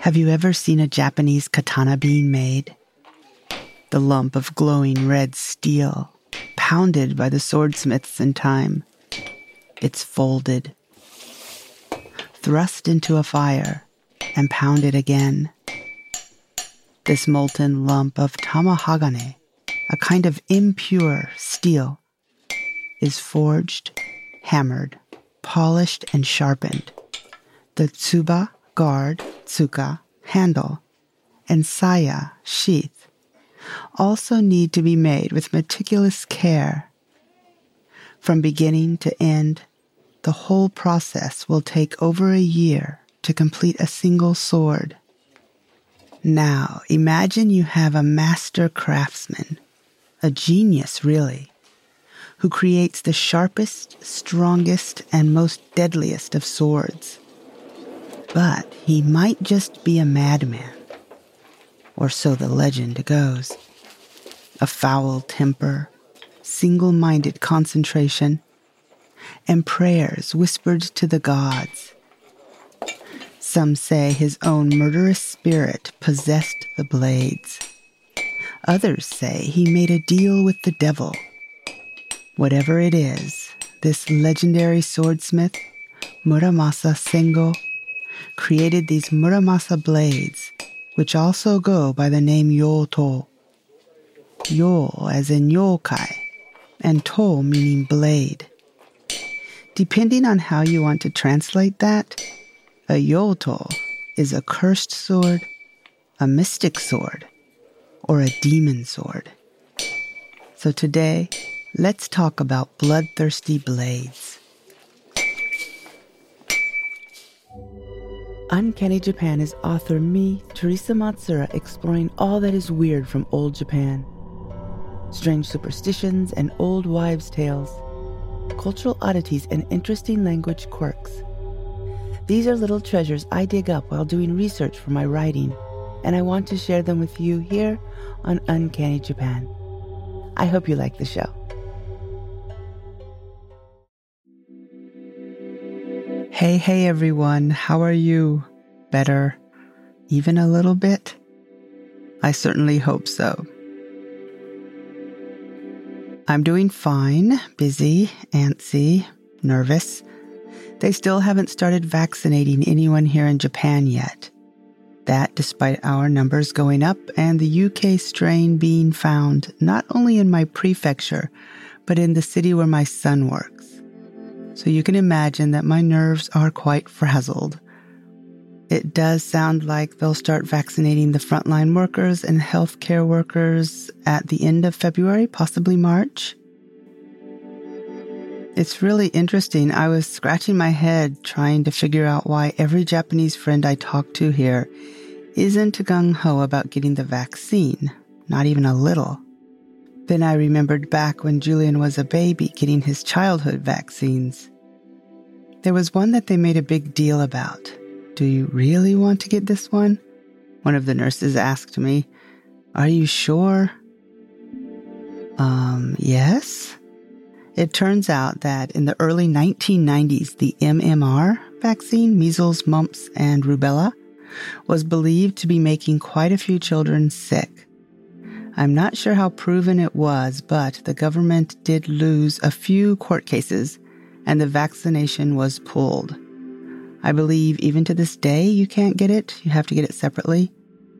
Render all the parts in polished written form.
Have you ever seen a Japanese katana being made? The lump of glowing red steel, pounded by the swordsmiths in time. It's folded, thrust into a fire, and pounded again. This molten lump of tamahagane, a kind of impure steel, is forged, hammered, polished, and sharpened. The tsuba, guard, tsuka, handle, and saya, sheath, also need to be made with meticulous care. From beginning to end, the whole process will take over a year to complete a single sword. Now, imagine you have a master craftsman, a genius really, who creates the sharpest, strongest, and most deadliest of swords. But he might just be a madman, or so the legend goes. A foul temper, single-minded concentration, and prayers whispered to the gods. Some say his own murderous spirit possessed the blades. Others say he made a deal with the devil. Whatever it is, this legendary swordsmith, Muramasa Sengo, created these Muramasa blades, which also go by the name Yoto. Yo as in yokai, and to meaning blade. Depending on how you want to translate that, a yoto is a cursed sword, a mystic sword, or a demon sword. So today, let's talk about bloodthirsty blades. Uncanny Japan is author me, Teresa Matsura, exploring all that is weird from old Japan. Strange superstitions and old wives' tales, cultural oddities and interesting language quirks. These are little treasures I dig up while doing research for my writing, and I want to share them with you here on Uncanny Japan. I hope you like the show. Hey everyone, how are you? Better? Even a little bit? I certainly hope so. I'm doing fine, busy, antsy, nervous. They still haven't started vaccinating anyone here in Japan yet. That despite our numbers going up and the UK strain being found not only in my prefecture, but in the city where my son works. So you can imagine that my nerves are quite frazzled. It does sound like they'll start vaccinating the frontline workers and healthcare workers at the end of February, possibly March. It's really interesting. I was scratching my head trying to figure out why every Japanese friend I talk to here isn't gung-ho about getting the vaccine, not even a little. Then I remembered back when Julian was a baby getting his childhood vaccines. There was one that they made a big deal about. Do you really want to get this one? One of the nurses asked me. Are you sure? Yes. It turns out that in the early 1990s, the MMR vaccine, measles, mumps, and rubella, was believed to be making quite a few children sick. I'm not sure how proven it was, but the government did lose a few court cases, and the vaccination was pulled. I believe even to this day you can't get it. You have to get it separately.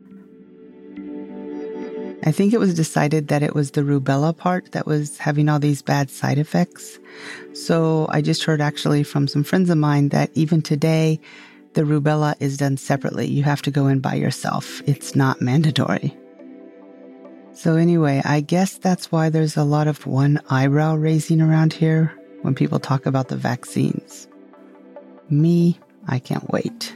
I think it was decided that it was the rubella part that was having all these bad side effects. So I just heard actually from some friends of mine that even today, the rubella is done separately. You have to go in by yourself. It's not mandatory. So anyway, I guess that's why there's a lot of one eyebrow raising around here when people talk about the vaccines. Me, I can't wait.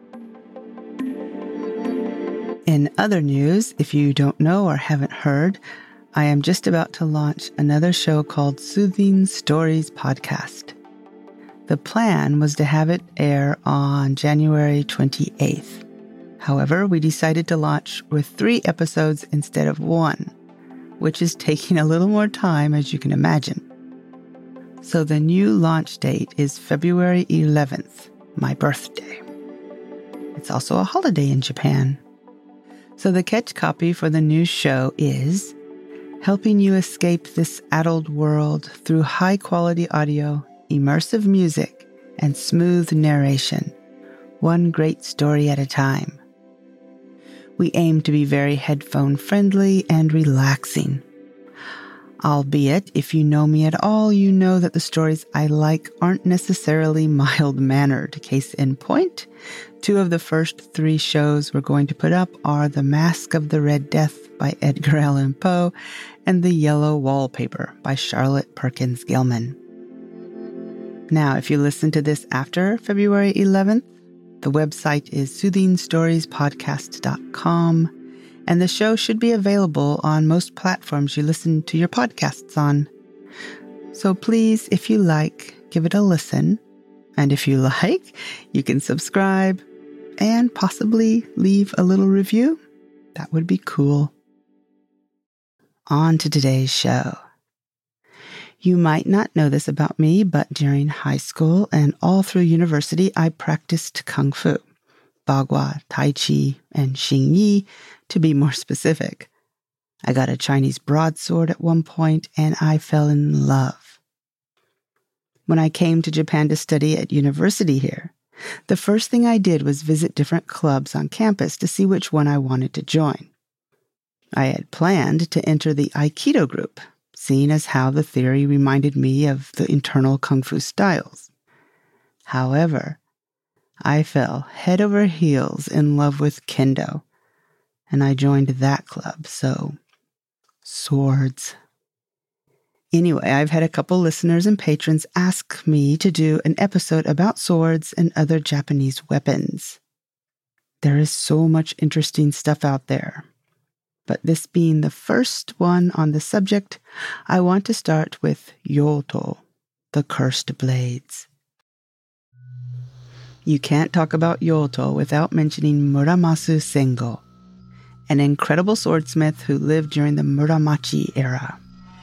In other news, if you don't know or haven't heard, I am just about to launch another show called Soothing Stories Podcast. The plan was to have it air on January 28th. However, we decided to launch with 3 episodes instead of 1, which is taking a little more time, as you can imagine. So the new launch date is February 11th, my birthday. It's also a holiday in Japan. So the catch copy for the new show is helping you escape this addled world through high-quality audio, immersive music, and smooth narration, one great story at a time. We aim to be very headphone-friendly and relaxing. Albeit, if you know me at all, you know that the stories I like aren't necessarily mild-mannered. Case in point, 2 of the first 3 shows we're going to put up are The Mask of the Red Death by Edgar Allan Poe and The Yellow Wallpaper by Charlotte Perkins Gilman. Now, if you listen to this after February 11th, the website is soothingstoriespodcast.com, and the show should be available on most platforms you listen to your podcasts on. So please, if you like, give it a listen. And if you like, you can subscribe and possibly leave a little review. That would be cool. On to today's show. You might not know this about me, but during high school and all through university, I practiced Kung Fu, Bagua, Tai Chi, and Xing Yi, to be more specific. I got a Chinese broadsword at one point, and I fell in love. When I came to Japan to study at university here, the first thing I did was visit different clubs on campus to see which one I wanted to join. I had planned to enter the Aikido group, seeing as how the theory reminded me of the internal Kung Fu styles. However, I fell head over heels in love with Kendo, and I joined that club, so swords. Anyway, I've had a couple listeners and patrons ask me to do an episode about swords and other Japanese weapons. There is so much interesting stuff out there. But this being the first one on the subject, I want to start with Yoto, the cursed blades. You can't talk about Yoto without mentioning Muramasu Sengo, an incredible swordsmith who lived during the Muramachi era.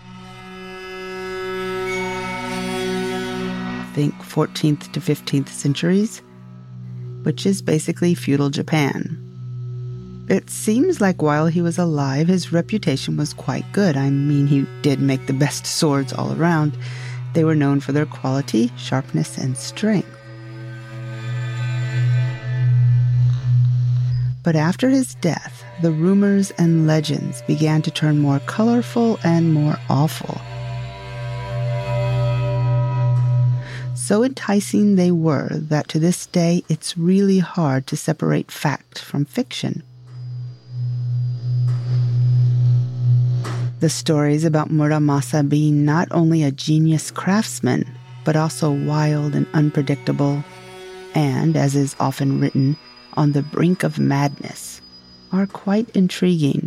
Think 14th to 15th centuries, which is basically feudal Japan. It seems like while he was alive, his reputation was quite good. I mean, he did make the best swords all around. They were known for their quality, sharpness, and strength. But after his death, the rumors and legends began to turn more colorful and more awful. So enticing they were that to this day it's really hard to separate fact from fiction. The stories about Muramasa being not only a genius craftsman, but also wild and unpredictable, and, as is often written, on the brink of madness, are quite intriguing.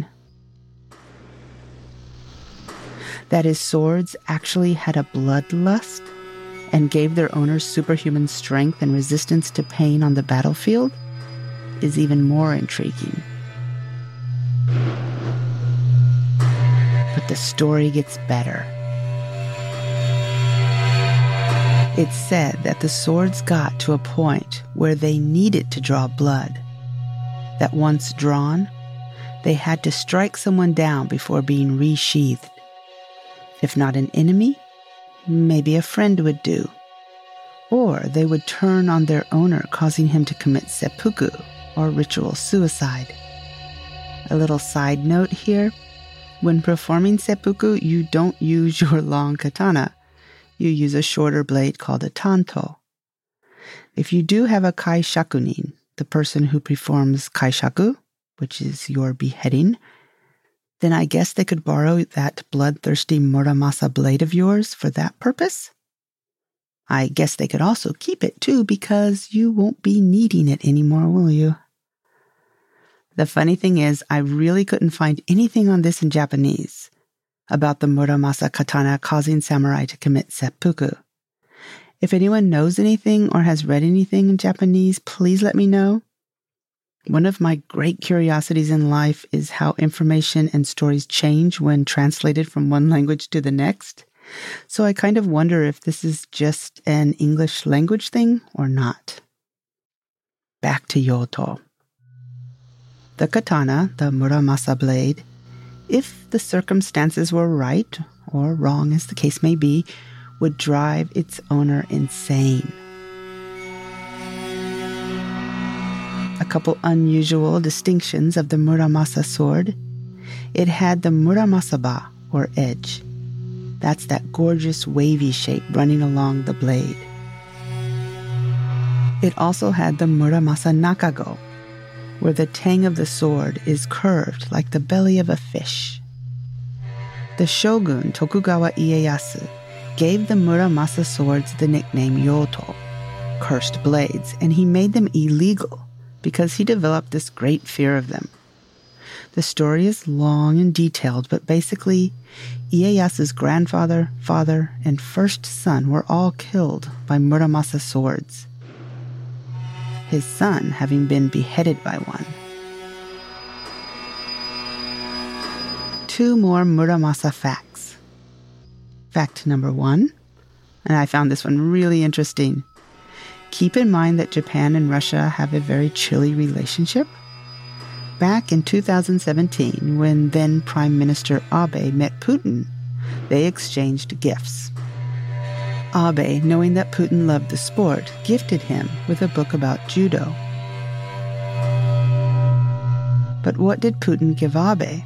That his swords actually had a bloodlust and gave their owners superhuman strength and resistance to pain on the battlefield is even more intriguing. But the story gets better. It's said that the swords got to a point where they needed to draw blood, that once drawn, they had to strike someone down before being resheathed. If not an enemy, maybe a friend would do. Or they would turn on their owner, causing him to commit seppuku, or ritual suicide. A little side note here, when performing seppuku, you don't use your long katana. You use a shorter blade called a tanto. If you do have a kaishakunin, the person who performs kaishaku, which is your beheading, then I guess they could borrow that bloodthirsty Muramasa blade of yours for that purpose. I guess they could also keep it too, because you won't be needing it anymore, will you? The funny thing is, I really couldn't find anything on this in Japanese about the Muramasa katana causing samurai to commit seppuku. If anyone knows anything or has read anything in Japanese, please let me know. One of my great curiosities in life is how information and stories change when translated from one language to the next. So I kind of wonder if this is just an English language thing or not. Back to Yoto. The katana, the Muramasa blade, if the circumstances were right, or wrong as the case may be, would drive its owner insane. A couple unusual distinctions of the Muramasa sword. It had the Muramasaba, or edge. That's that gorgeous wavy shape running along the blade. It also had the Muramasa Nakago, where the tang of the sword is curved like the belly of a fish. The shogun Tokugawa Ieyasu gave the Muramasa swords the nickname Yoto, cursed blades, and he made them illegal because he developed this great fear of them. The story is long and detailed, but basically, Ieyasu's grandfather, father, and first son were all killed by Muramasa swords, his son having been beheaded by one. 2 more Muramasa facts. Fact number 1, and I found this one really interesting. Keep in mind that Japan and Russia have a very chilly relationship. Back in 2017, when then Prime Minister Abe met Putin, they exchanged gifts. Abe, knowing that Putin loved the sport, gifted him with a book about judo. But what did Putin give Abe?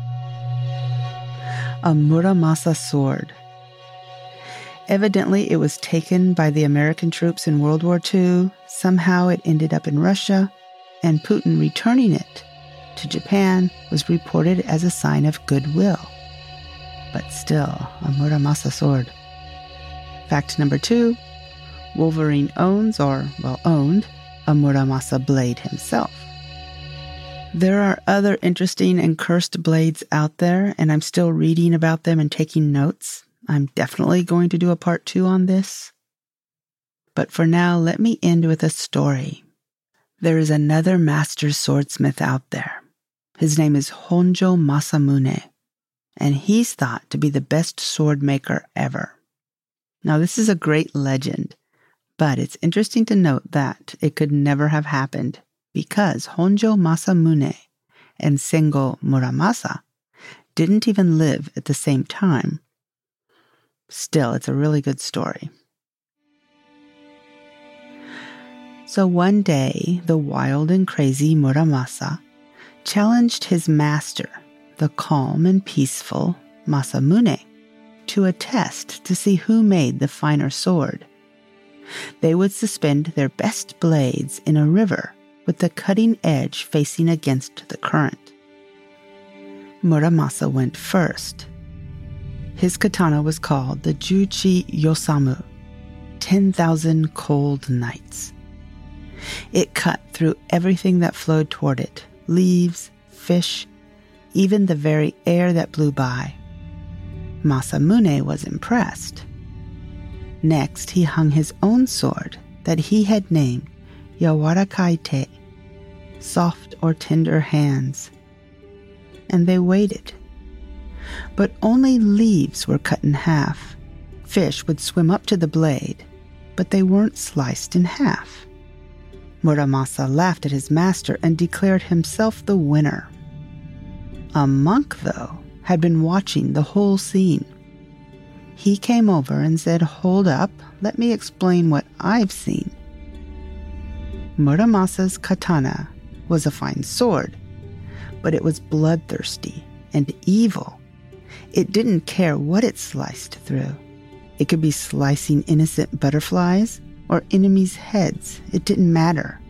A Muramasa sword. Evidently, it was taken by the American troops in World War II. Somehow it ended up in Russia, and Putin returning it to Japan was reported as a sign of goodwill. But still, a Muramasa sword. Fact number 2, Wolverine owned a Muramasa blade himself. There are other interesting and cursed blades out there, and I'm still reading about them and taking notes. I'm definitely going to do a part 2 on this. But for now, let me end with a story. There is another master swordsmith out there. His name is Honjo Masamune, and he's thought to be the best sword maker ever. Now, this is a great legend, but it's interesting to note that it could never have happened because Honjo Masamune and Sengo Muramasa didn't even live at the same time. Still, it's a really good story. So one day, the wild and crazy Muramasa challenged his master, the calm and peaceful Masamune, to a test to see who made the finer sword. They would suspend their best blades in a river with the cutting edge facing against the current. Muramasa went first. His katana was called the Juchi Yosamu, 10,000 cold nights. It cut through everything that flowed toward it, leaves, fish, even the very air that blew by. Masamune was impressed. Next, he hung his own sword that he had named Yawarakai Te, soft or tender hands. And they waited. But only leaves were cut in half. Fish would swim up to the blade, but they weren't sliced in half. Muramasa laughed at his master and declared himself the winner. A monk, though, had been watching the whole scene. He came over and said, "Hold up, let me explain what I've seen." Muramasa's katana was a fine sword, but it was bloodthirsty and evil. It didn't care what it sliced through. It could be slicing innocent butterflies or enemies' heads. It didn't matter.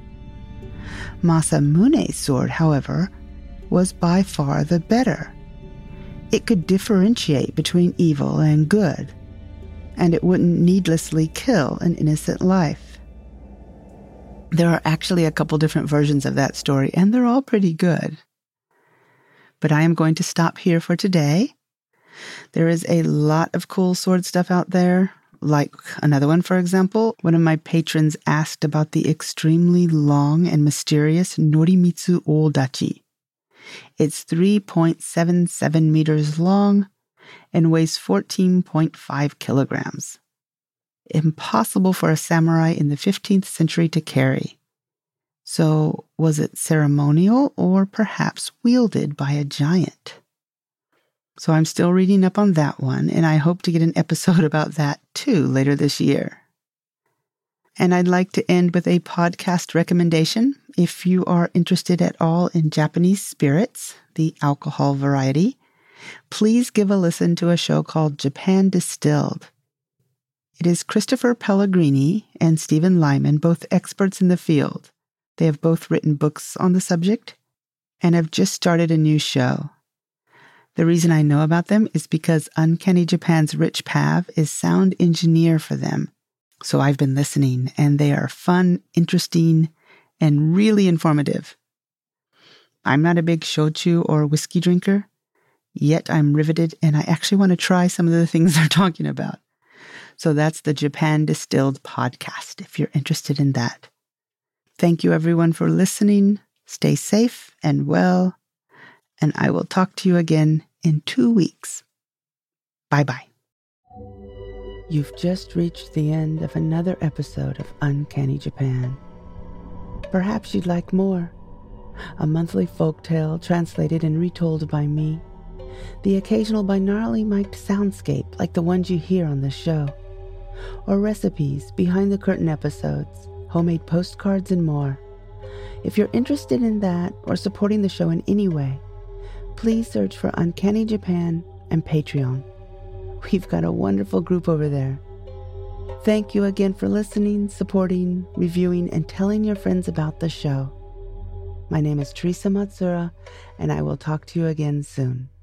Masamune's sword, however, was by far the better. It could differentiate between evil and good, and it wouldn't needlessly kill an innocent life. There are actually a couple different versions of that story, and they're all pretty good. But I am going to stop here for today. There is a lot of cool sword stuff out there. Like another one, for example, one of my patrons asked about the extremely long and mysterious Norimitsu Odachi. It's 3.77 meters long and weighs 14.5 kilograms. Impossible for a samurai in the 15th century to carry. So was it ceremonial or perhaps wielded by a giant? So I'm still reading up on that one, and I hope to get an episode about that too later this year. And I'd like to end with a podcast recommendation. If you are interested at all in Japanese spirits, the alcohol variety, please give a listen to a show called Japan Distilled. It is Christopher Pellegrini and Stephen Lyman, both experts in the field. They have both written books on the subject and have just started a new show. The reason I know about them is because Uncanny Japan's Rich Pav is sound engineer for them. So I've been listening, and they are fun, interesting, and really informative. I'm not a big shochu or whiskey drinker, yet I'm riveted, and I actually want to try some of the things they're talking about. So that's the Japan Distilled podcast, if you're interested in that. Thank you, everyone, for listening. Stay safe and well, and I will talk to you again in 2 weeks. Bye-bye. You've just reached the end of another episode of Uncanny Japan. Perhaps you'd like more. A monthly folktale translated and retold by me. The occasional binaurally mic'd soundscape like the ones you hear on this show. Or recipes, behind-the-curtain episodes, homemade postcards, and more. If you're interested in that or supporting the show in any way, please search for Uncanny Japan and Patreon. We've got a wonderful group over there. Thank you again for listening, supporting, reviewing, and telling your friends about the show. My name is Teresa Matsura, and I will talk to you again soon.